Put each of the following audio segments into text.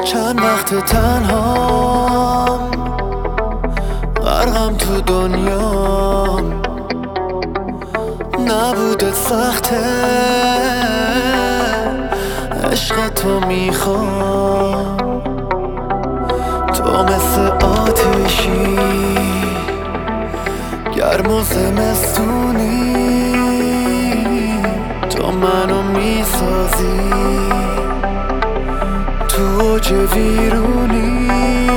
چند وقت تنهام، غرقم تو دنیام. نبوده سخته، عشق تو میخوام. تو مثل آتیشی گرم و زمستونی، تو منو میسازی تو اوج ویرونی.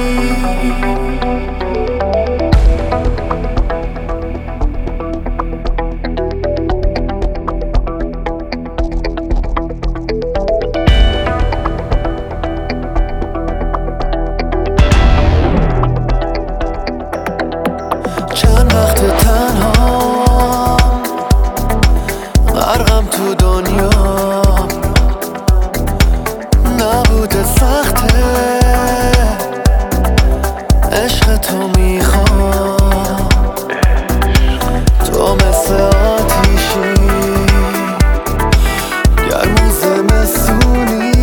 چند وقت تنهام، غرقم تو دنیام. نبوده سخته، عشق تو میخوام. تو مثل آتیشی گرم و زمستونی،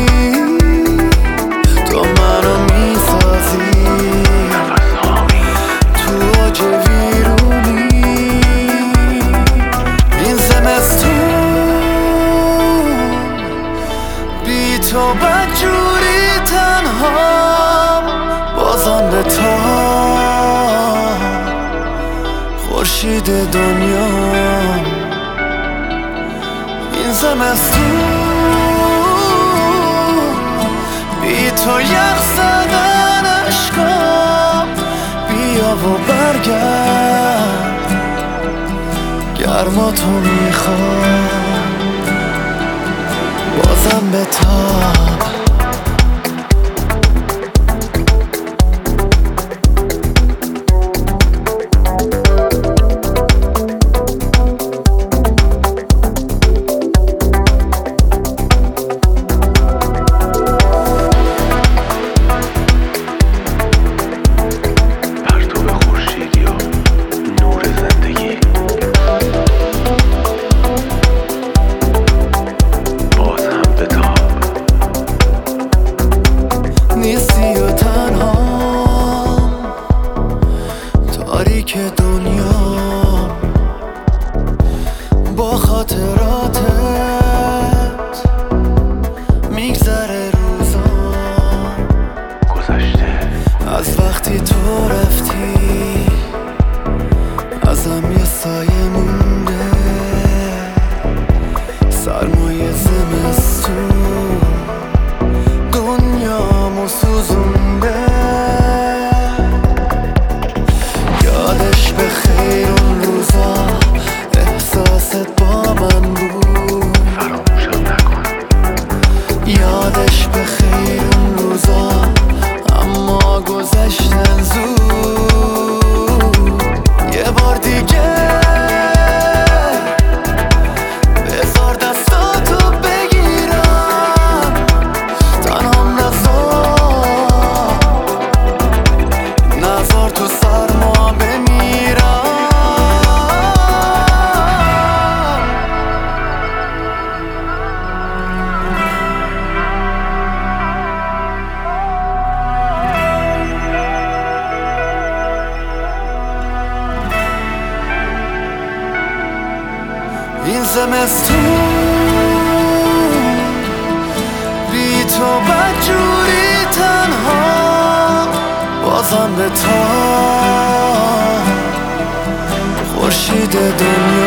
تو منو میسازی تو اوج ویرونی. این زمستون بی تو بدجوری تنهام، بازم به تا خورشید دنیام. این زمستون بی تو یخ زدن عشقام. بیا و برگرد، گرما تو میخوام. بازم به تاب نیستی و تنهام، تاریک دنیا. با خاطراتت میگذره روزام. گذشته از وقتی تو رفتی، ازم یه سایه مونده. سرمایه زمستون دنیامو سوزونده. یادش به خیر اون روزا، احساست با من بود. فراموشم نکن. یادش به خیر اون روزا، اما گذشتن زود. یه بار دیگه بذار دستاتو بگیرم، تنهام نذار تو سرما بمیرم. این زمستون بی تو بدجوری تنها، بازم به تا خورشید دنیا.